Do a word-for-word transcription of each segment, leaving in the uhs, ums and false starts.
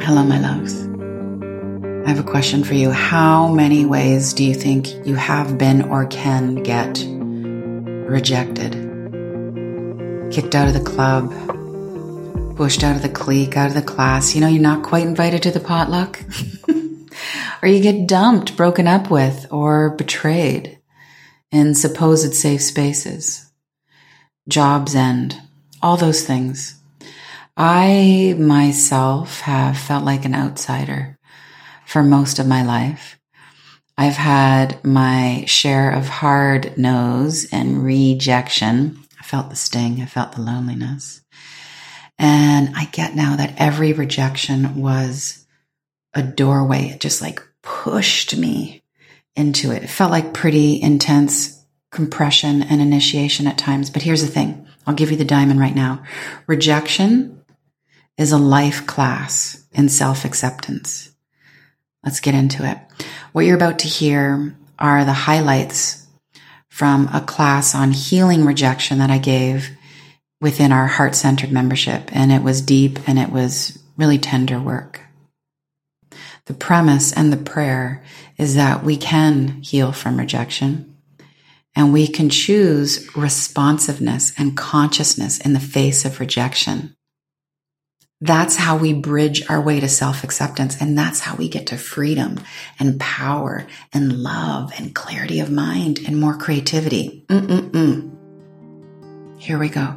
Hello, my loves. I have a question for you. How many ways do you think you have been or can get rejected? Kicked out of the club, pushed out of the clique, out of the class. You know, you're not quite invited to the potluck. Or you get dumped, broken up with, or betrayed in supposed safe spaces. Jobs end. All those things. I myself have felt like an outsider for most of my life. I've had my share of hard no's and rejection. I felt the sting. I felt the loneliness. And I get now that every rejection was a doorway. It just like pushed me into it. It felt like pretty intense compression and initiation at times. But here's the thing. I'll give you the diamond right now. Rejection is a life class in self-acceptance. Let's get into it. What you're about to hear are the highlights from a class on healing rejection that I gave within our heart-centered membership. And it was deep and it was really tender work. The premise and the prayer is that we can heal from rejection and we can choose responsiveness and consciousness in the face of rejection. That's how we bridge our way to self-acceptance. And that's how we get to freedom and power and love and clarity of mind and more creativity. Mm-mm-mm. Here we go.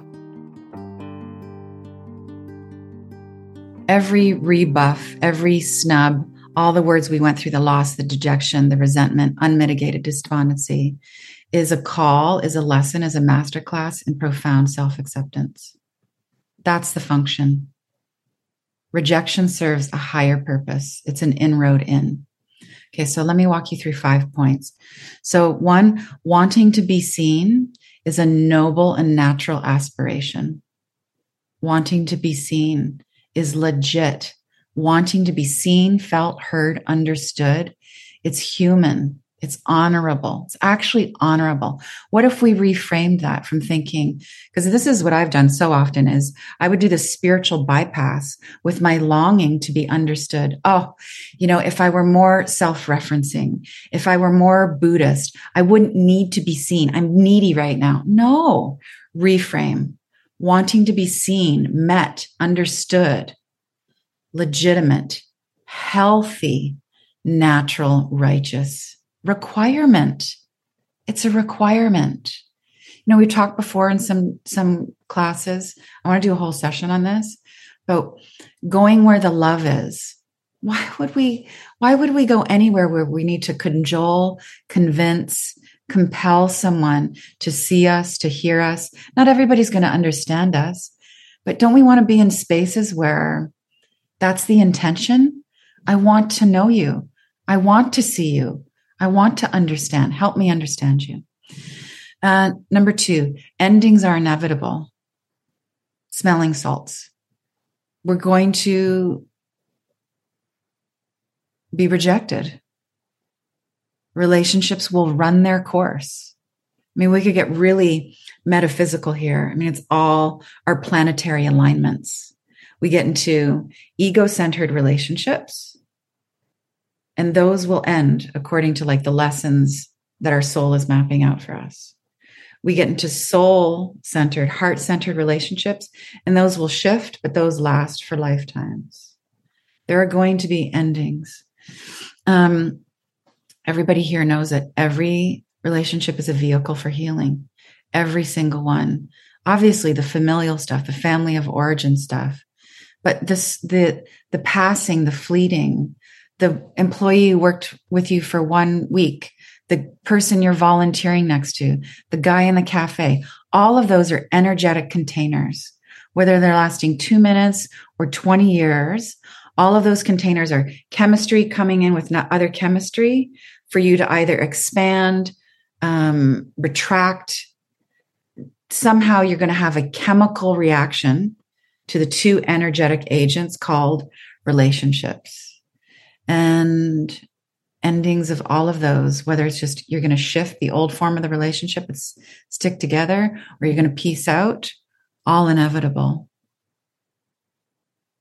Every rebuff, every snub, all the words we went through, the loss, the dejection, the resentment, unmitigated despondency, is a call, is a lesson, is a masterclass in profound self-acceptance. That's the function. Rejection serves a higher purpose. It's an inroad in. Okay, so let me walk you through five points. So one, wanting to be seen is a noble and natural aspiration. Wanting to be seen is legit. Wanting to be seen, felt, heard, understood. It's human. It's honorable. It's actually honorable. What if we reframed that from thinking, because this is what I've done so often is I would do the spiritual bypass with my longing to be understood. Oh, you know, if I were more self-referencing, if I were more Buddhist, I wouldn't need to be seen. I'm needy right now. No, reframe. Wanting to be seen, met, understood, legitimate, healthy, natural, righteous. Requirement. It's a requirement. You know, we talked before in some, some classes. I want to do a whole session on this, but going where the love is. Why would we, why would we go anywhere where we need to cajole, convince, compel someone to see us, to hear us? Not everybody's going to understand us, but don't we want to be in spaces where that's the intention? I want to know you. I want to see you. I want to understand. Help me understand you. Uh, number two, endings are inevitable. Smelling salts. We're going to be rejected. Relationships will run their course. I mean, we could get really metaphysical here. I mean, it's all our planetary alignments. We get into ego-centered relationships. And those will end according to like the lessons that our soul is mapping out for us. We get into soul-centered, heart-centered relationships, and those will shift, but those last for lifetimes. There are going to be endings. Um, everybody here knows that every relationship is a vehicle for healing. Every single one. Obviously, the familial stuff, the family of origin stuff, but this, the, the passing, the fleeting, the employee who worked with you for one week, the person you're volunteering next to, the guy in the cafe, all of those are energetic containers. Whether they're lasting two minutes or twenty years, all of those containers are chemistry coming in with other chemistry for you to either expand, um, retract. Somehow you're going to have a chemical reaction to the two energetic agents called relationships. And endings of all of those, whether it's just you're going to shift the old form of the relationship and stick together, or you're going to peace out, all inevitable.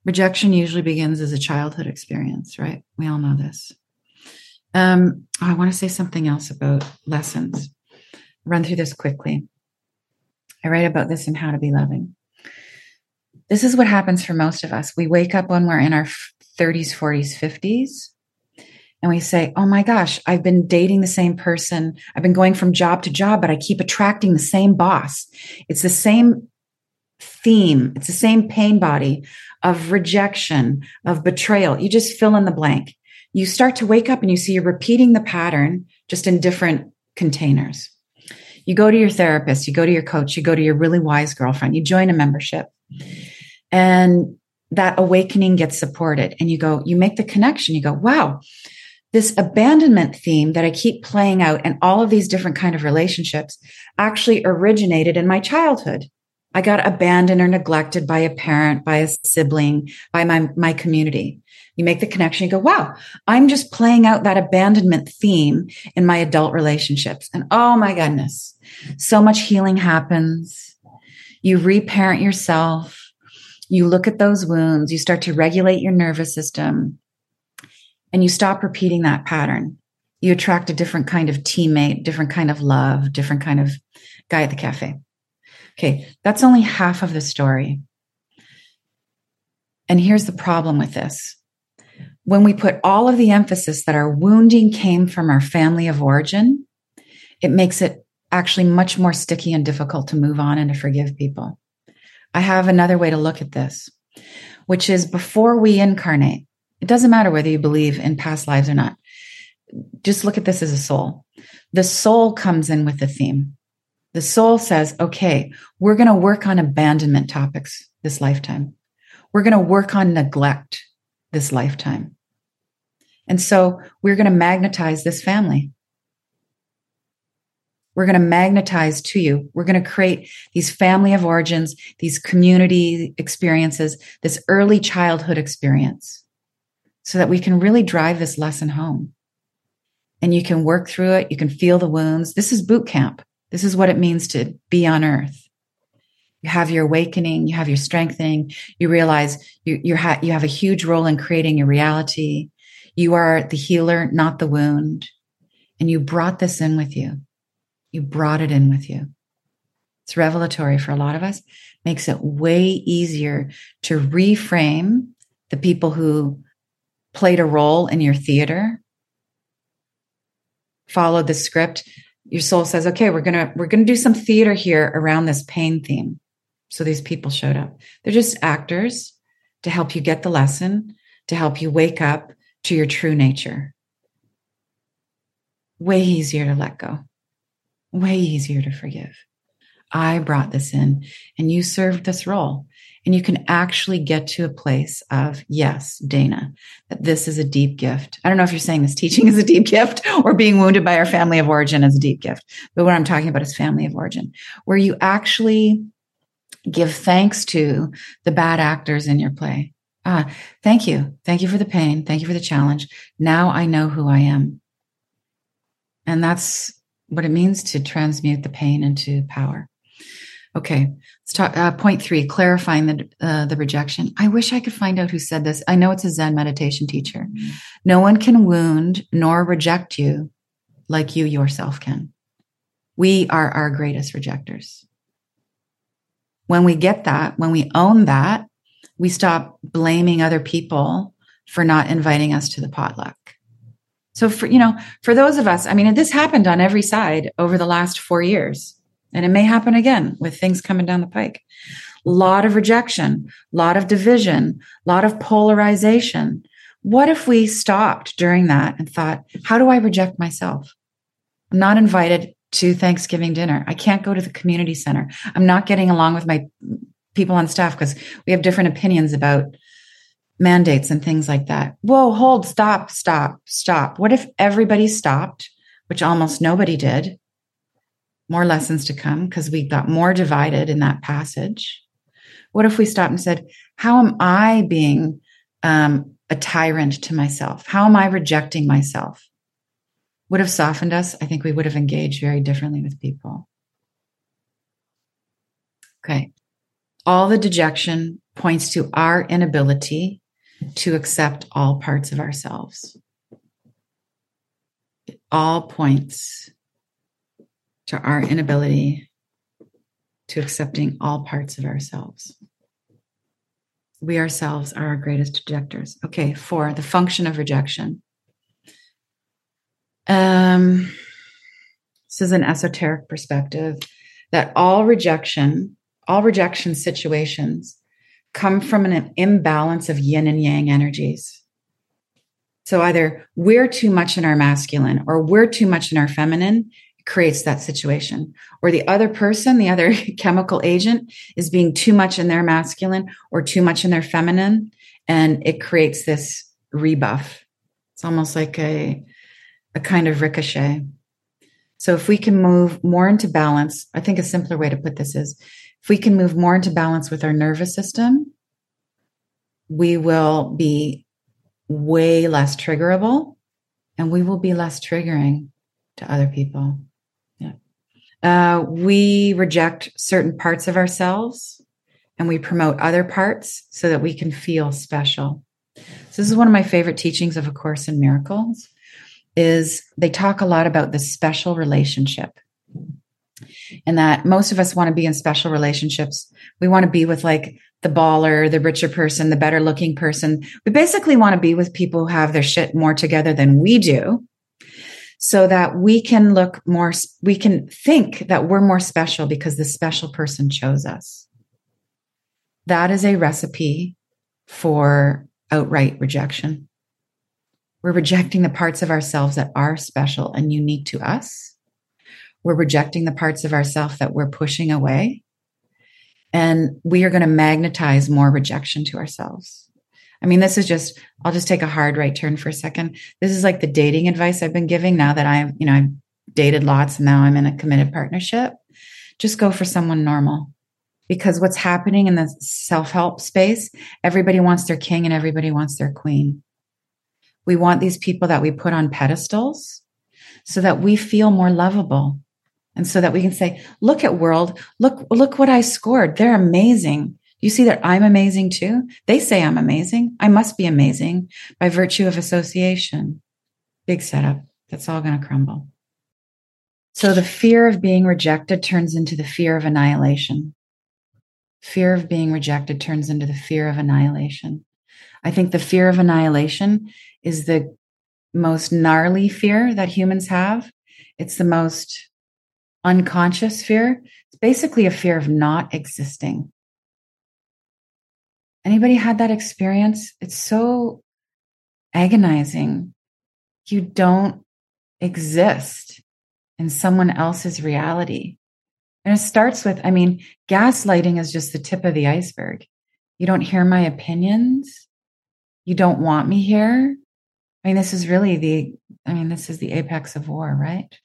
Rejection usually begins as a childhood experience, right? We all know this. Um, oh, I want to say something else about lessons. Run through this quickly. I write about this in How to Be Loving. This is what happens for most of us. We wake up when we're in our thirties, forties, fifties, and we say, oh my gosh, I've been dating the same person. I've been going from job to job, but I keep attracting the same boss. It's the same theme. It's the same pain body of rejection, of betrayal. You just fill in the blank. You start to wake up and you see you're repeating the pattern just in different containers. You go to your therapist, you go to your coach, you go to your really wise girlfriend, you join a membership, and that awakening gets supported. And you go, you make the connection. You go, wow, this abandonment theme that I keep playing out in all of these different kind of relationships actually originated in my childhood. I got abandoned or neglected by a parent, by a sibling, by my, my community. You make the connection. You go, wow, I'm just playing out that abandonment theme in my adult relationships. And oh my goodness, so much healing happens. You reparent yourself. You look at those wounds. You start to regulate your nervous system, and you stop repeating that pattern. You attract a different kind of teammate, different kind of love, different kind of guy at the cafe. Okay, that's only half of the story. And here's the problem with this. When we put all of the emphasis that our wounding came from our family of origin, it makes it actually much more sticky and difficult to move on and to forgive people. I have another way to look at this, which is before we incarnate, it doesn't matter whether you believe in past lives or not. Just look at this as a soul. The soul comes in with the theme. The soul says, okay, we're going to work on abandonment topics this lifetime. We're going to work on neglect this lifetime. And so we're going to magnetize this family. We're going to magnetize to you. We're going to create these family of origins, these community experiences, this early childhood experience, so that we can really drive this lesson home. And you can work through it. You can feel the wounds. This is boot camp. This is what it means to be on earth. You have your awakening, you have your strengthening, you realize you, you're ha- you have a huge role in creating your reality. You are the healer, not the wound. And you brought this in with you. You brought it in with you. It's revelatory for a lot of us. Makes it way easier to reframe the people who played a role in your theater, followed the script. Your soul says, okay, we're going to, we're going to do some theater here around this pain theme. So these people showed up. They're just actors to help you get the lesson, to help you wake up to your true nature. Way easier to let go. Way easier to forgive. I brought this in and you served this role. And you can actually get to a place of, yes, Dana, that this is a deep gift. I don't know if you're saying this teaching is a deep gift or being wounded by our family of origin is a deep gift. But what I'm talking about is family of origin, where you actually give thanks to the bad actors in your play. Ah, thank you. Thank you for the pain. Thank you for the challenge. Now I know who I am. And that's what it means to transmute the pain into power. Okay, let's talk. Uh, point three, clarifying the uh, the rejection. I wish I could find out who said this. I know it's a Zen meditation teacher. Mm-hmm. No one can wound nor reject you like you yourself can. We are our greatest rejectors. When we get that, when we own that, we stop blaming other people for not inviting us to the potluck. So for, you know, for those of us, I mean, this happened on every side over the last four years. And it may happen again with things coming down the pike. A lot of rejection, a lot of division, a lot of polarization. What if we stopped during that and thought, how do I reject myself? I'm not invited to Thanksgiving dinner. I can't go to the community center. I'm not getting along with my people on staff because we have different opinions about mandates and things like that. Whoa, hold, stop, stop, stop. What if everybody stopped, which almost nobody did? More lessons to come because we got more divided in that passage. What if we stopped and said, how am I being um, a tyrant to myself? How am I rejecting myself? Would have softened us. I think we would have engaged very differently with people. Okay. All the dejection points to our inability to accept all parts of ourselves. It all points to our inability to accepting all parts of ourselves. We ourselves are our greatest dejectors. Okay, four, the function of rejection. Um, this is an esoteric perspective that all rejection, all rejection situations come from an imbalance of yin and yang energies. So either we're too much in our masculine or we're too much in our feminine, it creates that situation. Or the other person, the other chemical agent is being too much in their masculine or too much in their feminine, and it creates this rebuff. It's almost like a, a kind of ricochet. So if we can move more into balance, I think a simpler way to put this is, if we can move more into balance with our nervous system, we will be way less triggerable and we will be less triggering to other people. Yeah. Uh, we reject certain parts of ourselves and we promote other parts so that we can feel special. So this is one of my favorite teachings of A Course in Miracles, is they talk a lot about the special relationship. And that most of us want to be in special relationships. We want to be with like the baller, the richer person, the better looking person. We basically want to be with people who have their shit more together than we do, so that we can look more, we can think that we're more special because the special person chose us. That is a recipe for outright rejection. We're rejecting the parts of ourselves that are special and unique to us. We're rejecting the parts of ourselves that we're pushing away. And we are going to magnetize more rejection to ourselves. I mean, this is just, I'll just take a hard right turn for a second. This is like the dating advice I've been giving now that I've, you know, I've dated lots and now I'm in a committed partnership. Just go for someone normal. Because what's happening in the self-help space, everybody wants their king and everybody wants their queen. We want these people that we put on pedestals so that we feel more lovable. And so that we can say, look at world, look, look what I scored. They're amazing. You see that I'm amazing too? They say I'm amazing. I must be amazing by virtue of association. Big setup. That's all going to crumble. So the fear of being rejected turns into the fear of annihilation. Fear of being rejected turns into the fear of annihilation. I think the fear of annihilation is the most gnarly fear that humans have. It's the most unconscious fear. It's basically a fear of not existing. Anybody had that experience? It's so agonizing. You don't exist in someone else's reality. And it starts with, I mean, gaslighting is just the tip of the iceberg. You don't hear my opinions. You don't want me here. I mean, this is really the, I mean, this is the apex of war, right?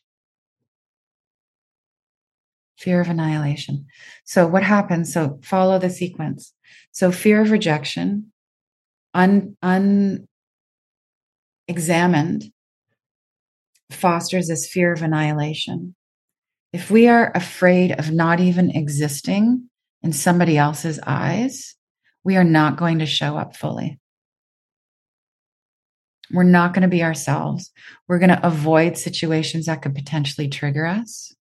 Fear of annihilation. So what happens? So follow the sequence. So fear of rejection, un, unexamined, fosters this fear of annihilation. If we are afraid of not even existing in somebody else's eyes, we are not going to show up fully. We're not going to be ourselves. We're going to avoid situations that could potentially trigger us.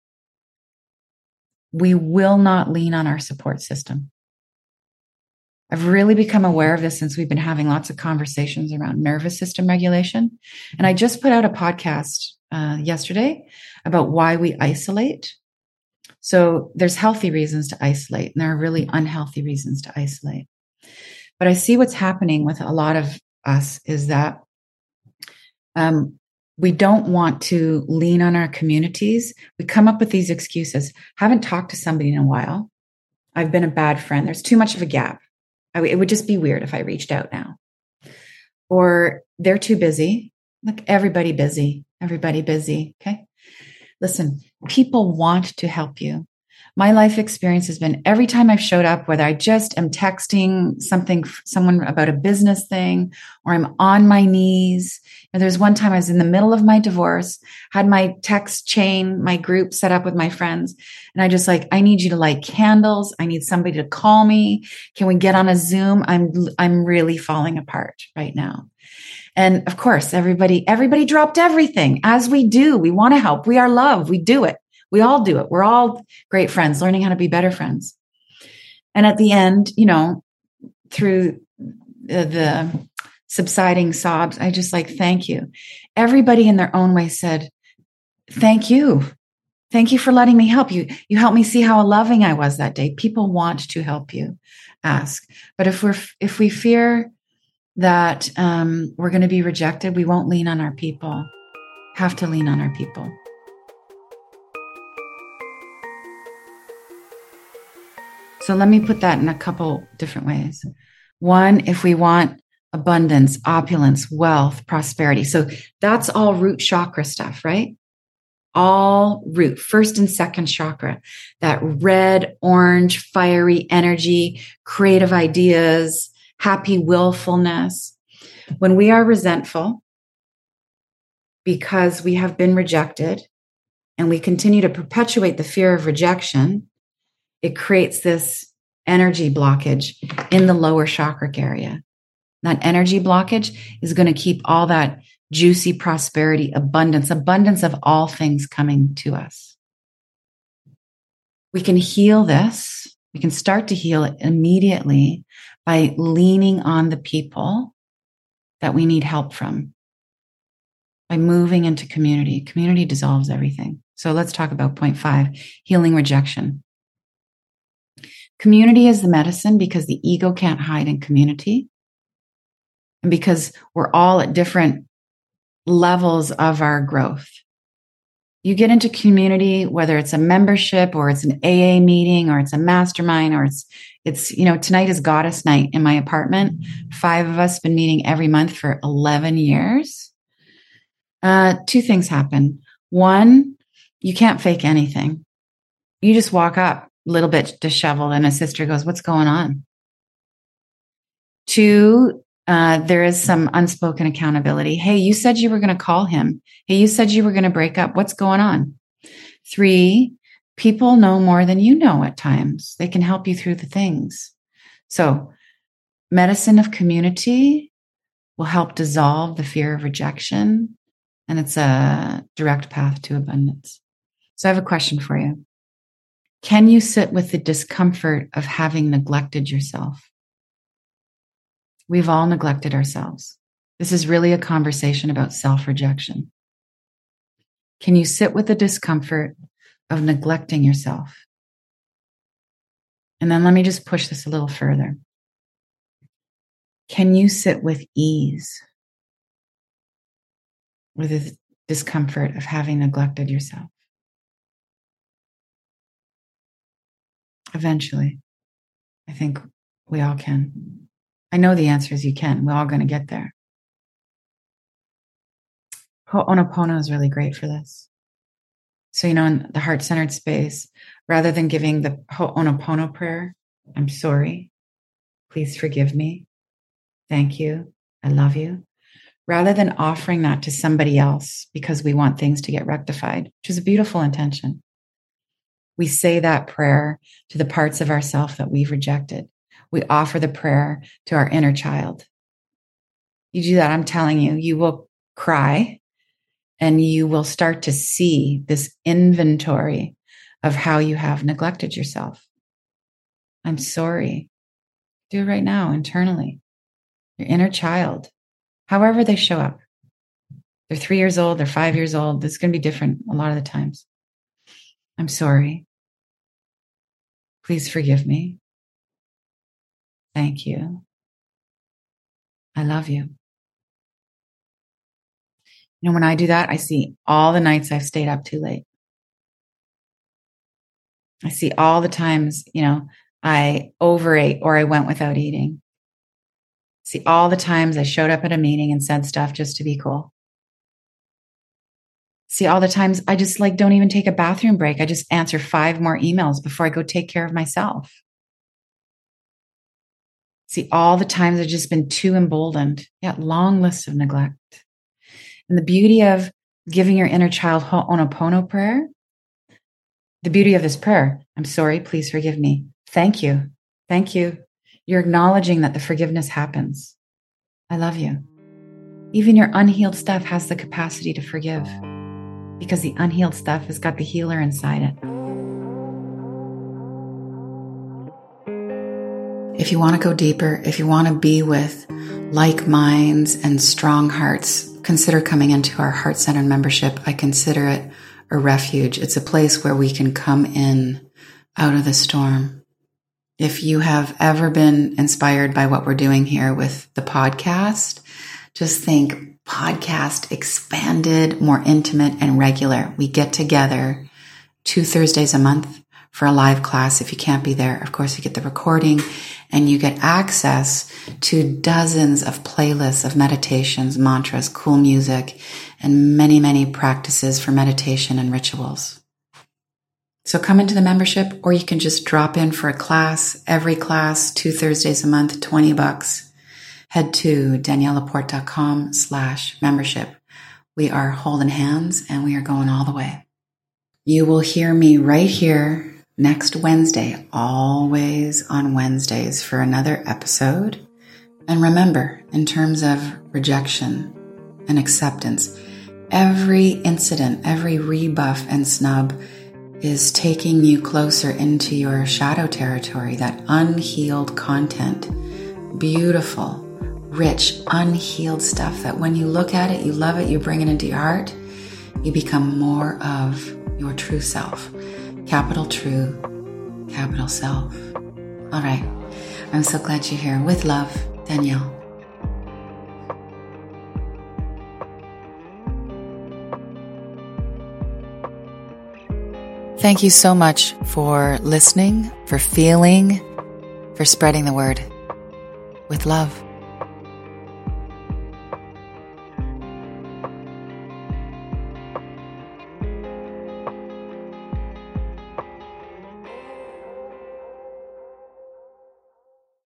We will not lean on our support system. I've really become aware of this since we've been having lots of conversations around nervous system regulation. And I just put out a podcast uh, yesterday about why we isolate. So there's healthy reasons to isolate, and there are really unhealthy reasons to isolate. But I see what's happening with a lot of us is that um, we don't want to lean on our communities. We come up with these excuses. Haven't talked to somebody in a while. I've been a bad friend. There's too much of a gap. I, it would just be weird if I reached out now. Or they're too busy. Look, everybody busy. Everybody busy. Okay. Listen, people want to help you. My life experience has been every time I've showed up, whether I just am texting something, someone about a business thing, or I'm on my knees. And there's one time I was in the middle of my divorce, had my text chain, my group set up with my friends. And I just like, I need you to light candles. I need somebody to call me. Can we get on a Zoom? I'm, I'm really falling apart right now. And of course, everybody, everybody dropped everything, as we do. We want to help. We are love. We do it. We all do it. We're all great friends, learning how to be better friends. And at the end, you know, through the, the subsiding sobs, I just like, thank you. Everybody in their own way said, thank you. Thank you for letting me help you. You helped me see how loving I was that day. People want to help you. Ask. But if we're, if we fear that um, we're going to be rejected, we won't lean on our people. Have to lean on our people. So let me put that in a couple different ways. One, if we want abundance, opulence, wealth, prosperity. So that's all root chakra stuff, right? All root, first and second chakra, that red, orange, fiery energy, creative ideas, happy willfulness. When we are resentful because we have been rejected and we continue to perpetuate the fear of rejection, it creates this energy blockage in the lower chakra area. That energy blockage is going to keep all that juicy prosperity, abundance, abundance of all things coming to us. We can heal this. We can start to heal it immediately by leaning on the people that we need help from, by moving into community. Community dissolves everything. So let's talk about point five, healing rejection. Community is the medicine because the ego can't hide in community. And because we're all at different levels of our growth. You get into community, whether it's a membership or it's an A A meeting or it's a mastermind or it's, it's, you know, tonight is Goddess Night in my apartment. Five of us been meeting every month for eleven years. Uh, two things happen. One, you can't fake anything. You just walk up a little bit disheveled and a sister goes, what's going on? Two, uh, there is some unspoken accountability. Hey, you said you were going to call him. Hey, you said you were going to break up. What's going on? Three, people know more than you know at times. They can help you through the things. So medicine of community will help dissolve the fear of rejection. And it's a direct path to abundance. So I have a question for you. Can you sit with the discomfort of having neglected yourself? We've all neglected ourselves. This is really a conversation about self-rejection. Can you sit with the discomfort of neglecting yourself? And then let me just push this a little further. Can you sit with ease with the discomfort of having neglected yourself? Eventually, I think we all can. I know the answer is you can. We're all going to get there. Ho'oponopono is really great for this. So, you know, in the heart-centered space, rather than giving the Ho'oponopono prayer, I'm sorry, please forgive me, thank you, I love you, rather than offering that to somebody else because we want things to get rectified, which is a beautiful intention. We say that prayer to the parts of ourselves that we've rejected. We offer the prayer to our inner child. You do that, I'm telling you, you will cry and you will start to see this inventory of how you have neglected yourself. I'm sorry. Do it right now, internally. Your inner child, however they show up. They're three years old, they're five years old. This is going to be different a lot of the times. I'm sorry. Please forgive me. Thank you. I love you. You know, when I do that, I see all the nights I've stayed up too late. I see all the times, you know, I overate or I went without eating. See all the times I showed up at a meeting and said stuff just to be cool. See, all the times I just like don't even take a bathroom break. I just answer five more emails before I go take care of myself. See, all the times I've just been too emboldened. Yeah, long list of neglect. And the beauty of giving your inner child Ho'oponopono prayer, the beauty of this prayer, I'm sorry, please forgive me. Thank you. Thank you. You're acknowledging that the forgiveness happens. I love you. Even your unhealed stuff has the capacity to forgive because the unhealed stuff has got the healer inside it. If you want to go deeper, if you want to be with like minds and strong hearts, consider coming into our heart-centered membership. I consider it a refuge. It's a place where we can come in out of the storm. If you have ever been inspired by what we're doing here with the podcast, just think podcast expanded, more intimate and regular. We get together two Thursdays a month for a live class. If you can't be there, of course, you get the recording and you get access to dozens of playlists of meditations, mantras, cool music, and many, many practices for meditation and rituals. So come into the membership, or you can just drop in for a class. Every class, two Thursdays a month, twenty bucks. Head to daniellelaporte.com slash membership. We are holding hands and we are going all the way. You will hear me right here next Wednesday, always on Wednesdays, for another episode. And remember, in terms of rejection and acceptance, every incident, every rebuff and snub is taking you closer into your shadow territory, that unhealed content, beautiful, rich, unhealed stuff that when you look at it, you love it, you bring it into your heart, you become more of your true self. Capital true, capital self. All right. I'm so glad you're here. With love, Danielle. Thank you so much for listening, for feeling, for spreading the word. With love.